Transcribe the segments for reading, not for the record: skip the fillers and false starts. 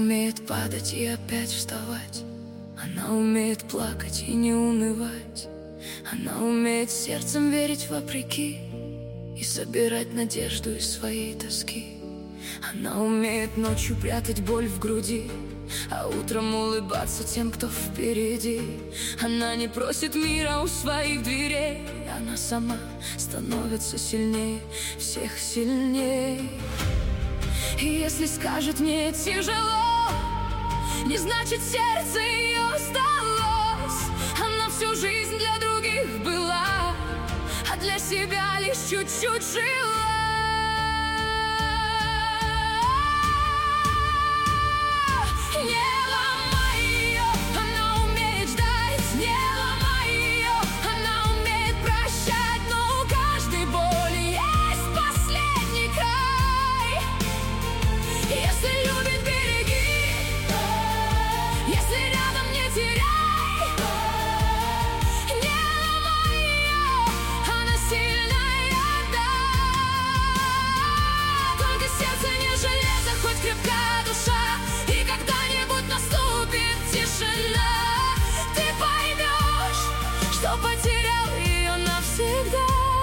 умеет падать и опять вставать. Она умеет плакать и не унывать. Она умеет сердцем верить вопреки и собирать надежду из своей тоски. Она умеет ночью прятать боль в груди, а утром улыбаться тем, кто впереди. Она не просит мира у своих дверей, она сама становится сильнее, всех сильнее. И если скажет мне тяжело, не значит сердце ее сдалось. Она всю жизнь для других была, а для себя лишь чуть-чуть жила. Не ломай ее, она умеет ждать. Не ломай ее, она умеет прощать. Но у каждой боли есть последний край. Если любит, береги. Если рядом, не теряй. Не ломай ее, она сильная, да. Только сердце не железо, хоть крепкая душа. И когда-нибудь наступит тишина, ты поймешь, что потерял ее навсегда.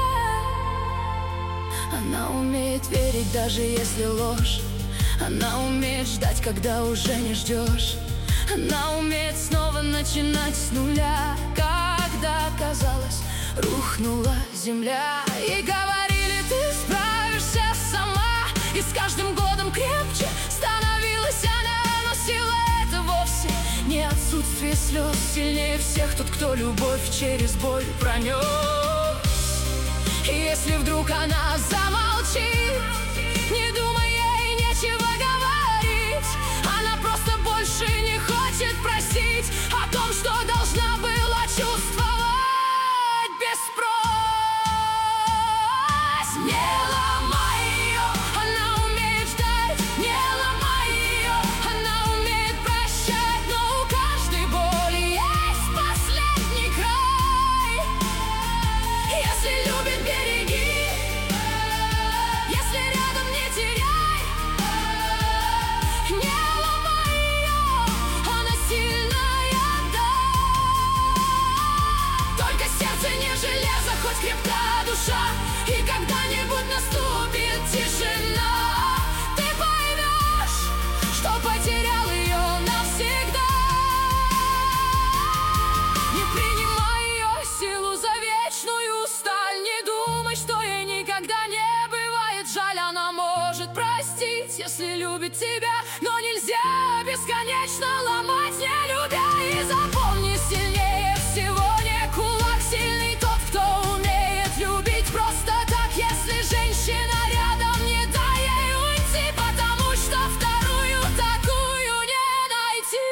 Она умеет верить, даже если ложь. Она умеет ждать, когда уже не ждешь. Она умеет снова начинать с нуля, когда, казалось, рухнула земля. И говорили, ты справишься сама, и с каждым годом крепче становилась она. Но сила — это вовсе не отсутствие слез. Сильнее всех тот, кто любовь через боль пронес. И если вдруг она замолчит, не думай, ей нечего говорить. Она просто больше не хочет просить о том, что должна была чувствовать без просьб. Не ломай ее, она умеет ждать. Не ломай ее, она умеет прощать. Но у каждой боли есть последний край. Если любит, береги. Если рядом, не теряй. Не ломай ее, она сильная, да. Только сердце не железо, хоть крепкая душа. И когда-нибудь наступит тишина, ты поймешь, что потерял ее навсегда. Не принимай ее силу за вечную сталь. Не думай, что ей никогда не бывает жаль. Она может простить, если любит тебя, но нельзя бесконечно ломать, не любя. И запомни, сильнее всего не кулак, сильный тот, кто умеет любить просто так. Если женщина рядом, не дай ей уйти, потому что вторую такую не найти.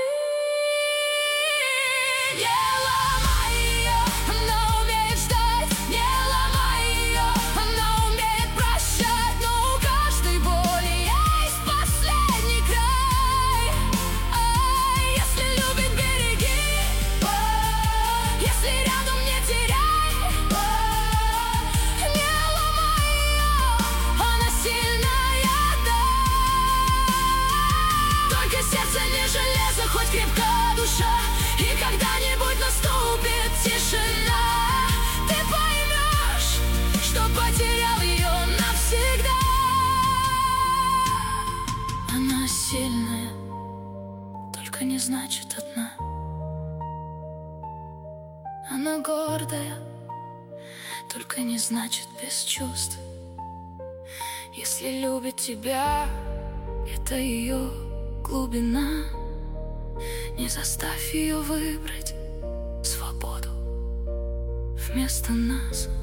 Не ломай ее, она умеет ждать. Не ломай ее, она умеет прощать. Но у каждой боли есть последний край. Если любит, береги. Если рядом, не теряй. Не ломай ее, она сильная, да. Только сердце не железо, хоть крепкая душа. И когда-нибудь наступит тишина, ты поймешь, что потерял ее навсегда. Она сильная, только не значит одна. Она гордая, только не значит без чувств. Если любит тебя, это ее глубина. Не заставь ее выбрать свободу вместо нас.